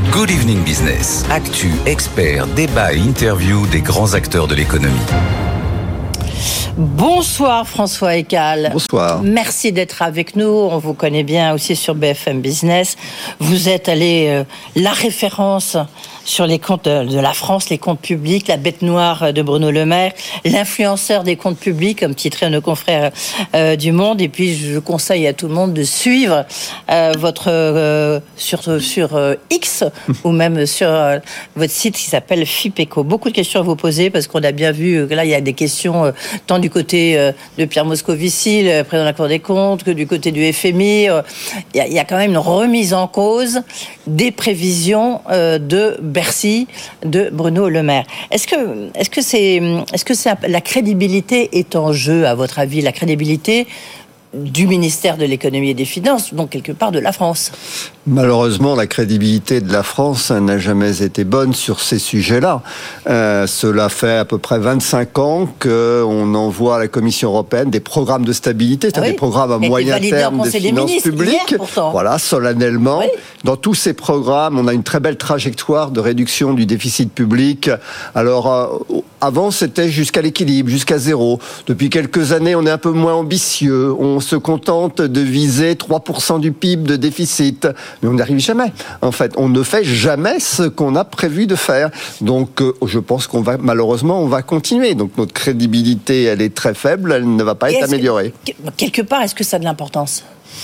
Good Evening Business. Actu, experts, débat et interview des grands acteurs de l'économie. Bonsoir François Ekal. Bonsoir. Merci d'être avec nous. On vous connaît bien aussi sur BFM Business. Vous êtes la référence sur les comptes de la France, les comptes publics, la bête noire de Bruno Le Maire, l'influenceur des comptes publics, comme titraient nos confrères du Monde. Et puis, je conseille à tout le monde de suivre votre sur X ou même sur votre site qui s'appelle FIPECO. Beaucoup de questions à vous poser parce qu'on a bien vu que là, il y a des questions tant du côté de Pierre Moscovici, le président de la Cour des comptes, que du côté du FMI. Il y a quand même une remise en cause des prévisions de Bercy de Bruno Le Maire. Est-ce que la crédibilité est en jeu, à votre avis, la crédibilité du ministère de l'économie et des finances, donc quelque part de la France? Malheureusement, la crédibilité de la France n'a jamais été bonne sur ces sujets-là. Cela fait à peu près 25 ans qu'on envoie à la Commission européenne des programmes de stabilité, c'est-à-dire des programmes à moyen terme de finances publiques. Voilà, solennellement. Oui. Dans tous ces programmes, on a une très belle trajectoire de réduction du déficit public. Alors, avant, c'était jusqu'à l'équilibre, jusqu'à zéro. Depuis quelques années, on est un peu moins ambitieux. On se contente de viser 3% du PIB de déficit. Mais on n'y arrive jamais. En fait, on ne fait jamais ce qu'on a prévu de faire. Donc, je pense malheureusement, on va continuer. Donc, notre crédibilité, elle est très faible. Elle ne va pas être améliorée. Quelque part, est-ce que ça a de l'importance ?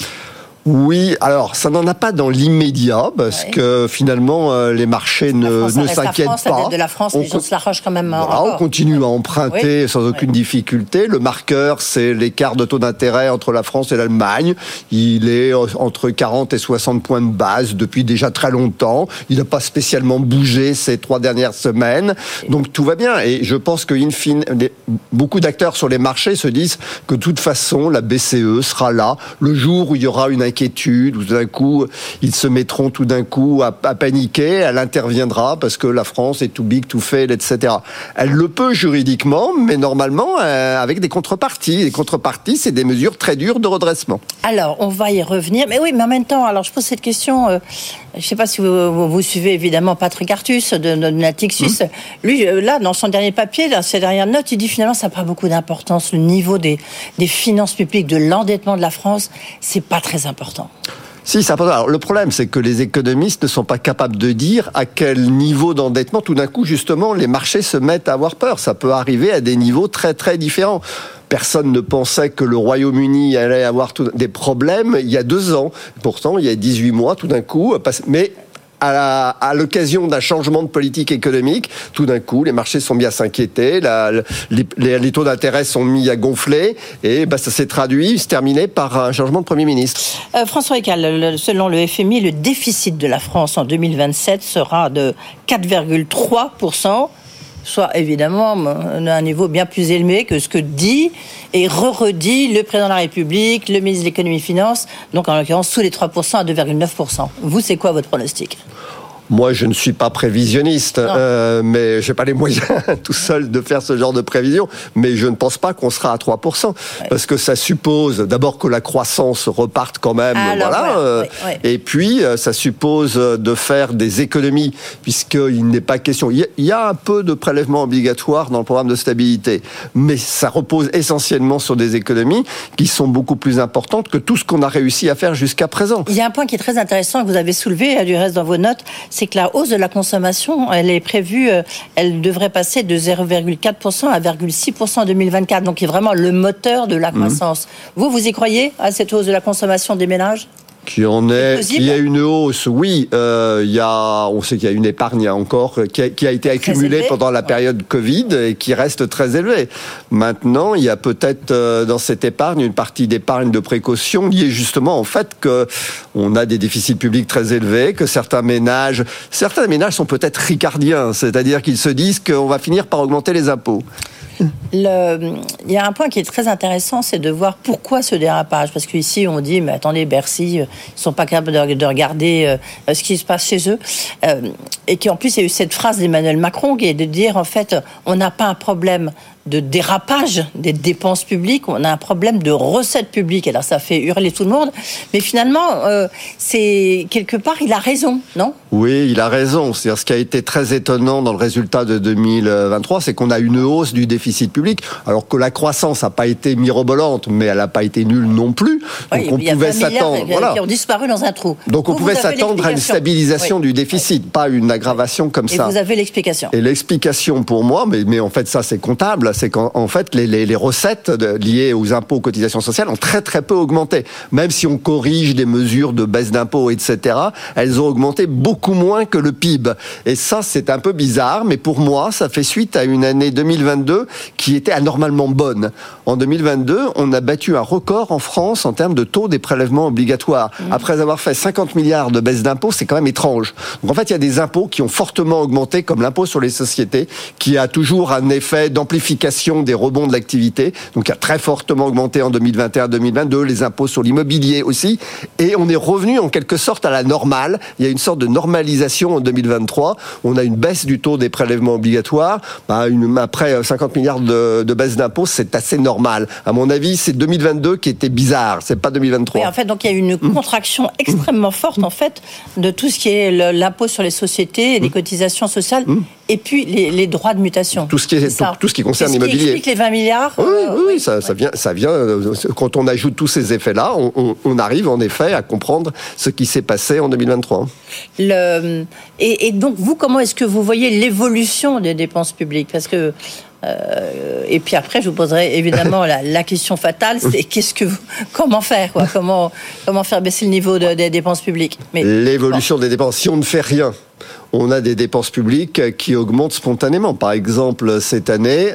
Oui, alors ça n'en a pas dans l'immédiat parce que finalement les marchés ne s'inquiètent pas. La dette de la France, les gens se l'arrachent quand même. On continue à emprunter sans aucune difficulté. Le marqueur, c'est l'écart de taux d'intérêt entre la France et l'Allemagne. Il est entre 40 et 60 points de base depuis déjà très longtemps. Il n'a pas spécialement bougé ces 3 dernières semaines. Donc tout va bien. Et je pense que in fine, beaucoup d'acteurs sur les marchés se disent que de toute façon la BCE sera là le jour où il y aura une inquiétude, où tout d'un coup, ils se mettront tout d'un coup à paniquer, elle interviendra parce que la France est too big, too fail, etc. Elle le peut juridiquement, mais normalement avec des contreparties. Les contreparties, c'est des mesures très dures de redressement. Alors, on va y revenir. Mais oui, mais en même temps, alors je pose cette question, je ne sais pas si vous suivez évidemment Patrick Artus de Natixis. Lui, là, dans son dernier papier, dans ses dernières notes, il dit finalement ça n'a pas beaucoup d'importance. Le niveau des finances publiques, de l'endettement de la France, c'est pas très important. Si, c'est important. Alors, le problème, c'est que les économistes ne sont pas capables de dire à quel niveau d'endettement, tout d'un coup, justement, les marchés se mettent à avoir peur. Ça peut arriver à des niveaux très, très différents. Personne ne pensait que le Royaume-Uni allait avoir des problèmes il y a 2 ans. Pourtant, il y a 18 mois, tout d'un coup, mais à l'occasion d'un changement de politique économique, tout d'un coup, les marchés sont mis à s'inquiéter, les taux d'intérêt sont mis à gonfler, et ça s'est traduit, c'est terminé par un changement de Premier ministre. François Ekal, selon le FMI, le déficit de la France en 2027 sera de 4,3%. Soit évidemment à un niveau bien plus élevé que ce que dit et redit le président de la République, le ministre de l'économie et des finances, donc en l'occurrence sous les 3% à 2,9%. Vous, c'est quoi votre pronostic ? Moi, je ne suis pas prévisionniste, mais je n'ai pas les moyens tout seul de faire ce genre de prévision. Mais je ne pense pas qu'on sera à 3%, parce que ça suppose d'abord que la croissance reparte quand même, et puis ça suppose de faire des économies, puisqu'il n'est pas question. Il y a un peu de prélèvements obligatoires dans le programme de stabilité, mais ça repose essentiellement sur des économies qui sont beaucoup plus importantes que tout ce qu'on a réussi à faire jusqu'à présent. Il y a un point qui est très intéressant que vous avez soulevé, du reste dans vos notes, c'est que la hausse de la consommation, elle est prévue, elle devrait passer de 0,4% à 0,6% en 2024. Donc, c'est vraiment le moteur de la croissance. Vous y croyez à cette hausse de la consommation des ménages ? Il y a une hausse, oui. On sait qu'il y a une épargne encore qui a été accumulée pendant la période Covid et qui reste très élevée. Maintenant, il y a peut-être dans cette épargne une partie d'épargne de précaution liée justement au fait qu'on a des déficits publics très élevés, que certains ménages sont peut-être ricardiens, c'est-à-dire qu'ils se disent qu'on va finir par augmenter les impôts. Il y a un point qui est très intéressant, c'est de voir pourquoi ce dérapage. Parce qu'ici, on dit, mais attendez, Bercy, ils ne sont pas capables de regarder ce qui se passe chez eux. Et qu'en plus, il y a eu cette phrase d'Emmanuel Macron qui est de dire, en fait, on n'a pas un problème de dérapage des dépenses publiques, on a un problème de recettes publiques. Alors ça fait hurler tout le monde, mais finalement, c'est quelque part, il a raison, non ? Oui, il a raison. C'est-à-dire, ce qui a été très étonnant dans le résultat de 2023, c'est qu'on a une hausse du déficit public, alors que la croissance n'a pas été mirobolante, mais elle n'a pas été nulle non plus. Donc oui, on pouvait s'attendre. Qui ont disparu dans un trou. Donc on pouvait s'attendre à une stabilisation du déficit, pas une aggravation comme ça. Et vous avez l'explication. Et l'explication pour moi, mais en fait ça c'est comptable, c'est qu'en fait les recettes liées aux impôts, aux cotisations sociales ont très très peu augmenté. Même si on corrige des mesures de baisse d'impôts, etc., elles ont augmenté beaucoup moins que le PIB. Et ça c'est un peu bizarre, mais pour moi ça fait suite à une année 2022 qui était anormalement bonne. En 2022, on a battu un record en France en termes de taux des prélèvements obligatoires. Après avoir fait 50 milliards de baisse d'impôts, c'est quand même étrange. Donc en fait, il y a des impôts qui ont fortement augmenté, comme l'impôt sur les sociétés, qui a toujours un effet d'amplification des rebonds de l'activité, donc qui a très fortement augmenté en 2021-2022, les impôts sur l'immobilier aussi, et on est revenu en quelque sorte à la normale. Il y a une sorte de normalisation en 2023. On a une baisse du taux des prélèvements obligatoires. Après 50 milliards de baisse d'impôts, c'est assez normal. À mon avis, c'est 2022 qui était bizarre, c'est pas 2023. Oui, en fait, donc il y a une contraction extrêmement forte, en fait, de tout ce qui est l'impôt sur les sociétés et les cotisations sociales, et puis les droits de mutation. Tout ce qui concerne l'immobilier. Ce qui explique les 20 milliards. Oui, ça vient. Quand on ajoute tous ces effets-là, on arrive en effet à comprendre ce qui s'est passé en 2023. Et donc, vous, comment est-ce que vous voyez l'évolution des dépenses publiques ? Parce que et puis après, je vous poserai évidemment la question fatale, c'est comment faire, quoi, comment faire baisser le niveau des dépenses publiques. Mais l'évolution des dépenses, si on ne fait rien, on a des dépenses publiques qui augmentent spontanément. Par exemple, cette année,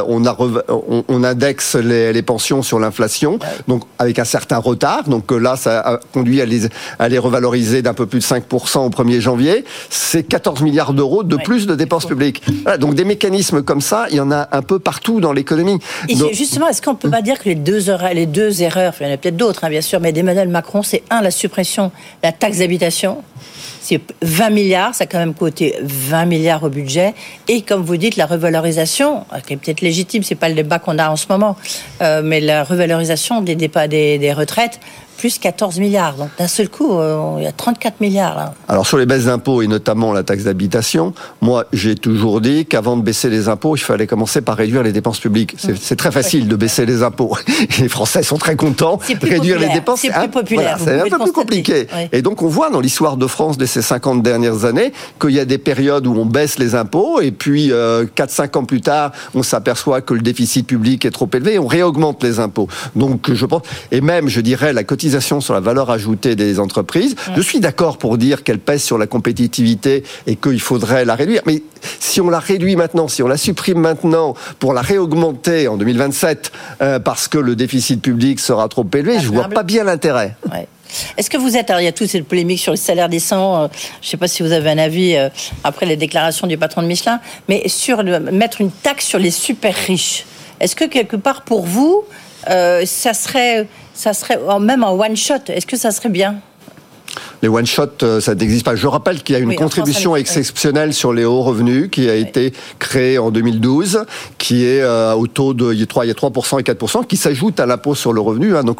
on indexe les pensions sur l'inflation, donc avec un certain retard. Donc là, ça a conduit à les revaloriser d'un peu plus de 5% au 1er janvier. C'est 14 milliards d'euros de plus de dépenses publiques. Voilà, donc des mécanismes comme ça, il y en a un peu partout dans l'économie. Et justement, est-ce qu'on ne peut pas dire que les deux erreurs, il y en a peut-être d'autres, bien sûr, mais d'Emmanuel Macron, c'est la suppression de la taxe d'habitation. C'est 20 milliards, ça a quand même coûté 20 milliards au budget. Et comme vous dites, la revalorisation, qui est peut-être légitime, c'est pas le débat qu'on a en ce moment, mais la revalorisation des retraites, plus 14 milliards. Donc d'un seul coup, il y a 34 milliards. Là. Alors sur les baisses d'impôts et notamment la taxe d'habitation, moi j'ai toujours dit qu'avant de baisser les impôts, il fallait commencer par réduire les dépenses publiques. C'est très facile de baisser les impôts. Les Français sont très contents. Réduire les dépenses, c'est plus populaire. Voilà, c'est un peu plus compliqué. Oui. Et donc on voit dans l'histoire de France de ces 50 dernières années qu'il y a des périodes où on baisse les impôts et puis 4-5 ans plus tard, on s'aperçoit que le déficit public est trop élevé et on réaugmente les impôts. Donc je pense, et même je dirais la cotisation sur la valeur ajoutée des entreprises. Je suis d'accord pour dire qu'elle pèse sur la compétitivité et qu'il faudrait la réduire. Mais si on la réduit maintenant, si on la supprime maintenant pour la réaugmenter en 2027 parce que le déficit public sera trop élevé, je ne vois pas bien l'intérêt. Ouais. Est-ce que vous êtes... Alors, il y a toute cette polémique sur le salaire décent. Je ne sais pas si vous avez un avis après les déclarations du patron de Michelin, mais mettre une taxe sur les super riches. Est-ce que quelque part pour vous, ça serait même en one shot, est-ce que ça serait bien ? Les one-shot, ça n'existe pas. Je rappelle qu'il y a une contribution exceptionnelle sur les hauts revenus qui a été créée en 2012, qui est au taux de il y a 3% et 4%, qui s'ajoute à l'impôt sur le revenu. Donc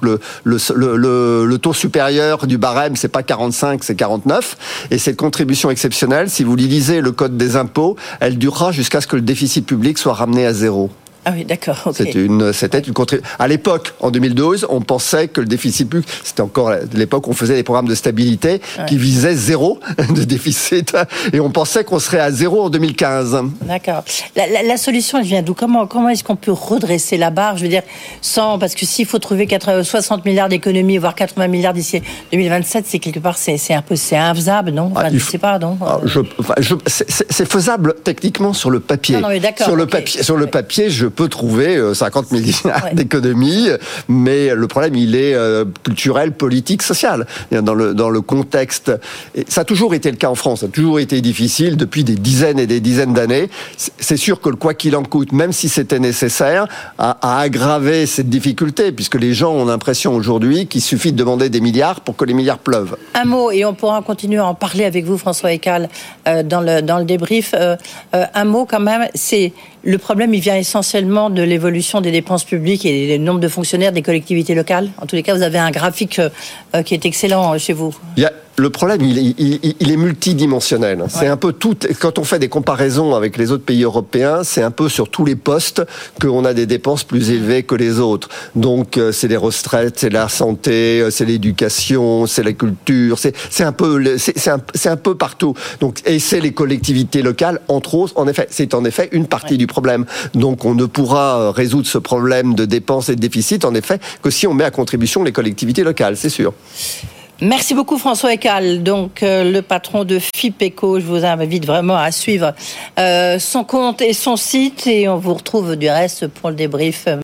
le taux supérieur du barème, c'est pas 45, c'est 49. Et cette contribution exceptionnelle, si vous lisez le code des impôts, elle durera jusqu'à ce que le déficit public soit ramené à zéro. Ah oui, d'accord. Okay. C'était une contribution. À l'époque, en 2012, on pensait que le déficit public, c'était encore l'époque où on faisait des programmes de stabilité qui visaient zéro de déficit, et on pensait qu'on serait à zéro en 2015. D'accord. La solution, elle vient d'où ? Comment est-ce qu'on peut redresser la barre ? Je veux dire, parce que s'il faut trouver 60 milliards d'économies, voire 80 milliards d'ici 2027, c'est quelque part, c'est infaisable, non ? Je sais pas, non ? C'est faisable techniquement sur le papier. Non, mais d'accord. Sur le papier, je peux trouver 50 milliards d'économies, mais le problème, il est culturel, politique, social. Dans le contexte, et ça a toujours été le cas en France, ça a toujours été difficile depuis des dizaines et des dizaines d'années. C'est sûr que le quoi qu'il en coûte, même si c'était nécessaire, a aggravé cette difficulté, puisque les gens ont l'impression aujourd'hui qu'il suffit de demander des milliards pour que les milliards pleuvent. Un mot, et on pourra continuer à en parler avec vous, François Ekal, dans le débrief. Un mot quand même, c'est le problème, il vient essentiellement de l'évolution des dépenses publiques et du nombre de fonctionnaires des collectivités locales. En tous les cas, vous avez un graphique qui est excellent chez vous. Le problème, il est multidimensionnel. C'est un peu tout. Quand on fait des comparaisons avec les autres pays européens, c'est un peu sur tous les postes qu'on a des dépenses plus élevées que les autres. Donc, c'est les retraites, c'est la santé, c'est l'éducation, c'est la culture. C'est un peu partout. Donc, et c'est les collectivités locales, entre autres. En effet, c'est en effet une partie du problème. Donc, on ne pourra résoudre ce problème de dépenses et de déficit, en effet, que si on met à contribution les collectivités locales, c'est sûr. Merci beaucoup François Ecal, donc le patron de FIPECO. Je vous invite vraiment à suivre son compte et son site et on vous retrouve du reste pour le débrief